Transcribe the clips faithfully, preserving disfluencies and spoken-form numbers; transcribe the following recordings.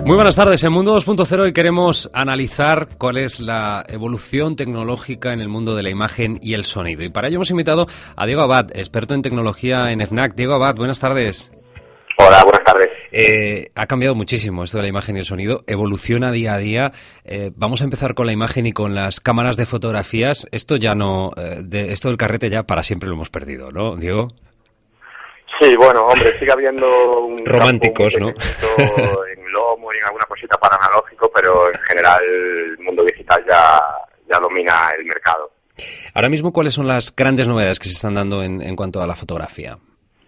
Muy buenas tardes. En Mundo dos punto cero hoy queremos analizar cuál es la evolución tecnológica en el mundo de la imagen y el sonido. Y para ello hemos invitado a Diego Abad, experto en tecnología en FNAC. Diego Abad, buenas tardes. Hola, buenas tardes. Eh, ha cambiado muchísimo esto de la imagen y el sonido, evoluciona día a día. Eh, vamos a empezar con la imagen y con las cámaras de fotografías. Esto ya no, eh, de, esto del carrete ya para siempre lo hemos perdido, ¿no, Diego? Sí, bueno, hombre, sigue habiendo un románticos, ¿no? En lomo y en alguna cosita para analógico, pero en general el mundo digital ya, ya domina el mercado. Ahora mismo, ¿cuáles son las grandes novedades que se están dando en, en cuanto a la fotografía?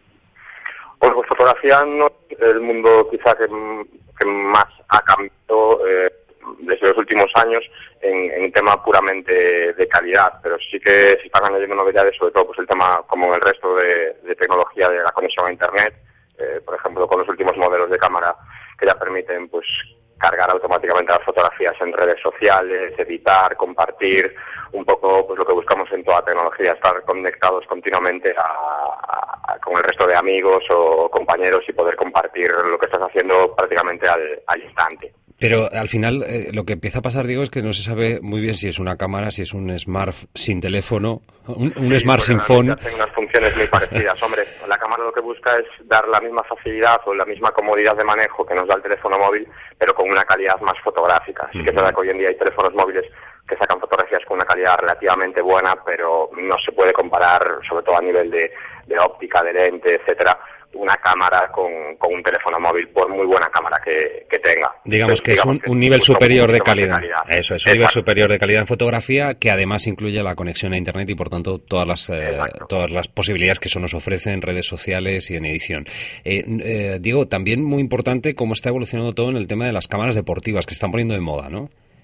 Pues, pues fotografía no es el mundo quizá que, que más ha cambiado eh, desde los últimos años en, en tema puramente de calidad, pero sí que se están añadiendo novedades, sobre todo pues el tema como en el resto de, de tecnología de la conexión a internet, eh, por ejemplo con los últimos modelos de cámara que ya permiten pues cargar automáticamente las fotografías en redes sociales, editar, compartir, un poco pues lo que buscamos en toda tecnología, estar conectados continuamente a, a, con el resto de amigos o compañeros y poder compartir lo que estás haciendo prácticamente al, al instante. Pero al final eh, lo que empieza a pasar, Diego, es que no se sabe muy bien si es una cámara, si es un smart sin teléfono, un, un sí, smart sin phone. Hacen unas funciones muy parecidas. Hombre, la cámara lo que busca es dar la misma facilidad o la misma comodidad de manejo que nos da el teléfono móvil, pero con una calidad más fotográfica. Así uh-huh. que es verdad que hoy en día hay teléfonos móviles que sacan fotografías con una calidad relativamente buena, pero no se puede comparar, sobre todo a nivel de, de óptica, de lente, etcétera, una cámara con, con un teléfono móvil, por muy buena cámara que, que tenga. Digamos Entonces, que digamos es un, que un nivel superior un de, calidad. de calidad. Eso es, un Exacto. nivel superior de calidad en fotografía, que además incluye la conexión a Internet y, por tanto, todas las eh, todas las posibilidades que eso nos ofrece en redes sociales y en edición. Eh, eh, Diego, también muy importante cómo está evolucionando todo en el tema de las cámaras deportivas, que se están poniendo de moda, ¿no?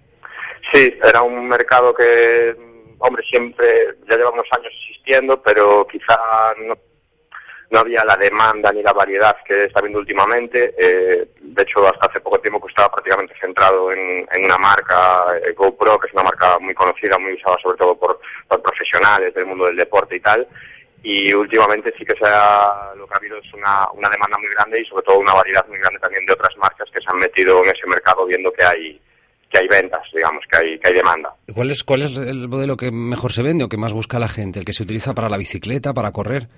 Sí, era un mercado que, hombre, siempre, ya lleva unos años existiendo, pero quizá no no había la demanda ni la variedad que está viendo últimamente. Eh, de hecho, hasta hace poco tiempo pues estaba prácticamente centrado en, en una marca, eh, GoPro, que es una marca muy conocida, muy usada sobre todo por, por profesionales del mundo del deporte y tal. Y últimamente sí que se ha, lo que ha habido es una, una demanda muy grande y sobre todo una variedad muy grande también de otras marcas que se han metido en ese mercado viendo que hay que hay ventas, digamos, que hay que hay demanda. ¿Cuál es, cuál es el modelo que mejor se vende o que más busca la gente? ¿El que se utiliza para la bicicleta, para correr?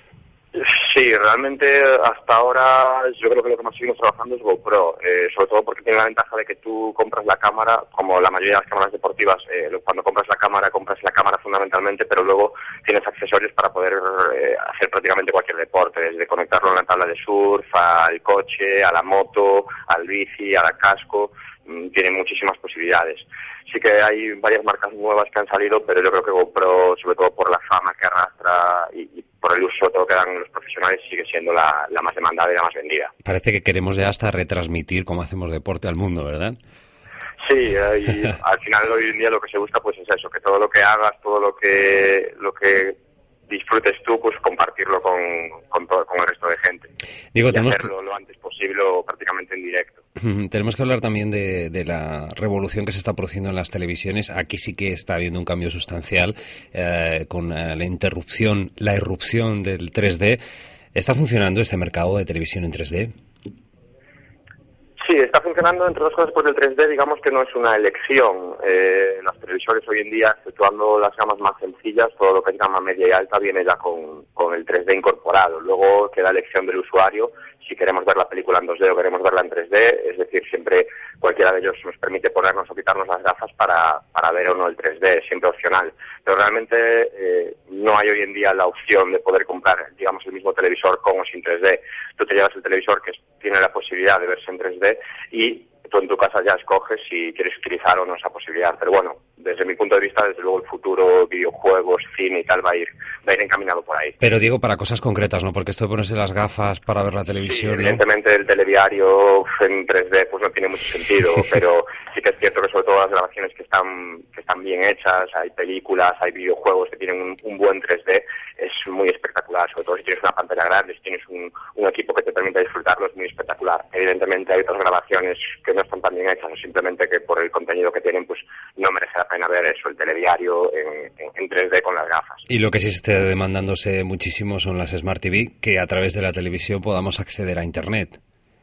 Sí, realmente hasta ahora yo creo que lo que más seguimos trabajando es GoPro, eh, sobre todo porque tiene la ventaja de que tú compras la cámara, como la mayoría de las cámaras deportivas, eh, cuando compras la cámara, compras la cámara fundamentalmente, pero luego tienes accesorios para poder eh, hacer prácticamente cualquier deporte, desde conectarlo a una tabla de surf, al coche, a la moto, al bici, al casco, mmm, tiene muchísimas posibilidades. Sí que hay varias marcas nuevas que han salido, pero yo creo que GoPro, sobre todo por la fama que arrastra y, y por el uso todo que dan los profesionales, sigue siendo la, la más demandada y la más vendida. Parece que queremos ya hasta retransmitir cómo hacemos deporte al mundo, ¿verdad? Sí, y al final hoy en día lo que se busca pues es eso, que todo lo que hagas, todo lo que lo que disfrutes tú, pues compartirlo con, con, todo, con el resto de gente. Digo, y tenemos hacerlo que... lo antes posible o prácticamente en directo. Tenemos que hablar también de, de la revolución que se está produciendo en las televisiones. Aquí sí que está habiendo un cambio sustancial eh, con eh, la interrupción, la irrupción del tres D. ¿Está funcionando este mercado de televisión en tres D? Sí, está funcionando, entre otras cosas, porque el tres D, digamos que no es una elección. Eh, las televisores hoy en día, exceptuando las gamas más sencillas, todo lo que es gama media y alta viene ya con, con el tres D incorporado. Luego queda elección del usuario si queremos ver la película en dos D o queremos verla en tres D, es decir, siempre cualquiera de ellos nos permite ponernos o quitarnos las gafas para, para ver o no el tres D, siempre opcional. Pero realmente eh, no hay hoy en día la opción de poder comprar, digamos, el mismo televisor con o sin tres D. Tú te llevas el televisor que tiene la posibilidad de verse en tres D y tú en tu casa ya escoges si quieres utilizar o no esa posibilidad. Pero bueno, desde mi punto de vista, desde luego el futuro, videojuegos, cine y tal, va a ir, va a ir encaminado por ahí. Pero digo, para cosas concretas, ¿no? Porque esto de ponerse las gafas para ver la televisión, sí, evidentemente, ¿no? El telediario en tres D pues no tiene mucho sentido, pero sí que es cierto que sobre todo las grabaciones que están que están bien hechas, hay películas, hay videojuegos que tienen un, un buen tres D, es muy espectacular, sobre todo si tienes una pantalla grande, si tienes un, un equipo que te permita disfrutarlo, es muy espectacular. Evidentemente hay otras grabaciones que no están tan bien hechas o simplemente que por el contenido que tienen pues no merece la pena ver eso, el telediario en, en, en tres D con las gafas. Y lo que sí está demandándose muchísimo son las Smart T V, que a través de la televisión podamos acceder a Internet.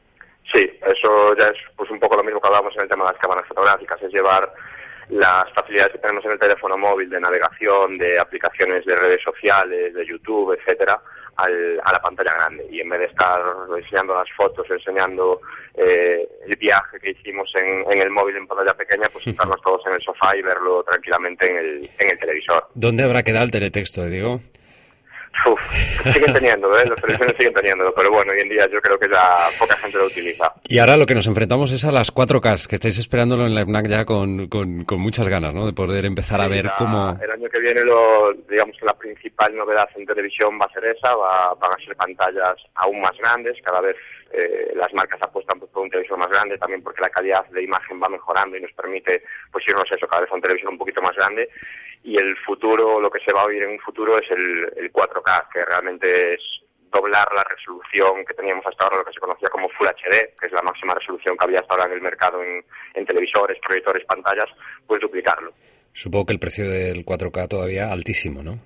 Sí, eso ya es pues un poco lo mismo que hablábamos en el tema de las cámaras fotográficas, es llevar las facilidades que tenemos en el teléfono móvil de navegación, de aplicaciones de redes sociales, de YouTube, etcétera, al, a la pantalla grande. Y en vez de estar enseñando las fotos, enseñando eh, el viaje que hicimos en, en el móvil en pantalla pequeña, pues estarnos todos en el sofá y verlo tranquilamente en el, en el televisor. ¿Dónde habrá quedado el teletexto, Diego? Uf, siguen teniéndolo, ¿eh? Las televisiones siguen teniéndolo, pero bueno, hoy en día yo creo que ya poca gente lo utiliza. Y ahora lo que nos enfrentamos es a las cuatro K, que estáis esperándolo en la FNAC ya con, con, con muchas ganas, ¿no? De poder empezar sí, a ver la, cómo... El año que viene, lo, digamos que la principal novedad en televisión va a ser esa, va, van a ser pantallas aún más grandes, cada vez eh, las marcas apuestan pues, por un televisor más grande, también porque la calidad de imagen va mejorando y nos permite pues irnos a eso, cada vez a un televisor un poquito más grande. Y el futuro, lo que se va a oír en un futuro es el, el cuatro K, que realmente es doblar la resolución que teníamos hasta ahora, lo que se conocía como Full H D, que es la máxima resolución que había hasta ahora en el mercado en, en televisores, proyectores, pantallas, pues duplicarlo. Supongo que el precio del cuatro K todavía altísimo, ¿no?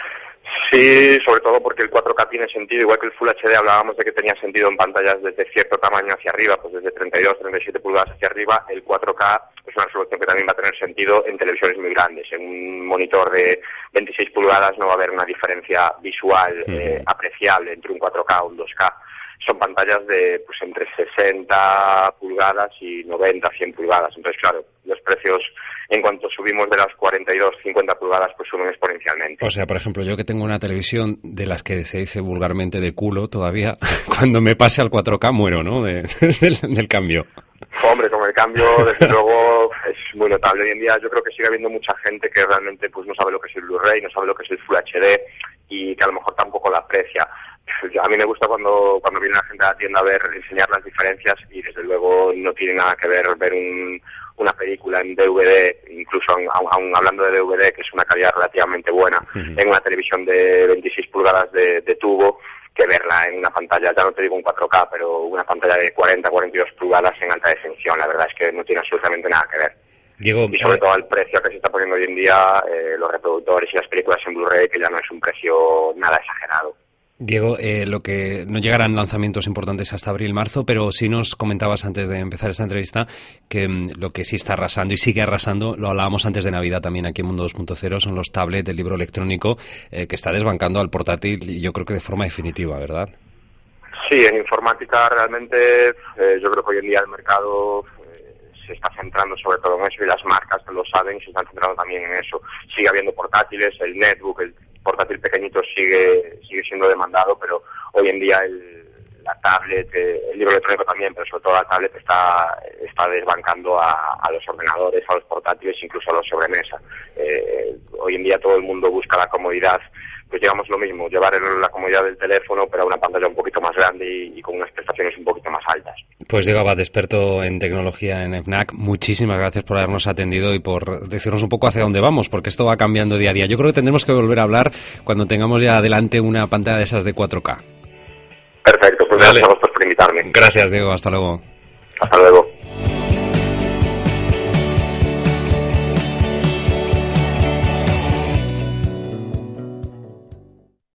Sí, sobre todo porque el cuatro K tiene sentido, igual que el Full H D hablábamos de que tenía sentido en pantallas desde cierto tamaño hacia arriba, pues desde treinta y dos, treinta y siete pulgadas hacia arriba, el cuatro K es una resolución que también va a tener sentido en televisores muy grandes. En un monitor de veintiséis pulgadas no va a haber una diferencia visual eh, apreciable entre un cuatro K o un dos K. Son pantallas de pues entre sesenta pulgadas y noventa, cien pulgadas. Entonces, claro, los precios en cuanto subimos de las cuarenta y dos, cincuenta pulgadas, pues suben exponencialmente. O sea, por ejemplo, yo que tengo una televisión de las que se dice vulgarmente de culo todavía, cuando me pase al cuatro K muero, ¿no? De, del, del cambio. Hombre, con el cambio, desde luego, es muy notable. Hoy en día yo creo que sigue habiendo mucha gente que realmente pues no sabe lo que es el Blu-ray, no sabe lo que es el Full H D y que a lo mejor tampoco la aprecia. A mí me gusta cuando cuando viene la gente a la tienda a ver, enseñar las diferencias y desde luego no tiene nada que ver ver un, una película en D V D, incluso aun, aun hablando de D V D, que es una calidad relativamente buena, uh-huh. en una televisión de veintiséis pulgadas de, de tubo, que verla en una pantalla, ya no te digo un cuatro K, pero una pantalla de cuarenta, cuarenta y dos pulgadas en alta definición. La verdad es que no tiene absolutamente nada que ver. Diego, y sobre eh... todo el precio que se está poniendo hoy en día, eh, los reproductores y las películas en Blu-ray, que ya no es un precio nada exagerado. Diego, eh, lo que no llegarán lanzamientos importantes hasta abril-marzo, pero sí nos comentabas antes de empezar esta entrevista que mm, lo que sí está arrasando y sigue arrasando, lo hablábamos antes de Navidad también aquí en Mundo dos punto cero, son los tablets, el libro electrónico, eh, que está desbancando al portátil y yo creo que de forma definitiva, ¿verdad? Sí, en informática realmente eh, yo creo que hoy en día el mercado eh, se está centrando sobre todo en eso y las marcas lo saben y se están centrando también en eso. Sigue habiendo portátiles, el netbook, el portátil pequeñito sigue sigue siendo demandado, pero hoy en día el, la tablet, el libro electrónico también, pero sobre todo la tablet está está desbancando a, a los ordenadores, a los portátiles, incluso a los sobremesa. Eh, hoy en día todo el mundo busca la comodidad, pues llevamos lo mismo, llevar la comodidad del teléfono, pero a una pantalla un poquito más grande y, y con unas prestaciones un poquito más altas. Pues Diego Abad, experto en tecnología en FNAC, muchísimas gracias por habernos atendido y por decirnos un poco hacia dónde vamos, porque esto va cambiando día a día. Yo creo que tendremos que volver a hablar cuando tengamos ya adelante una pantalla de esas de cuatro K. Perfecto, pues vale. Gracias a vosotros por invitarme. Gracias, Diego, hasta luego. Hasta luego.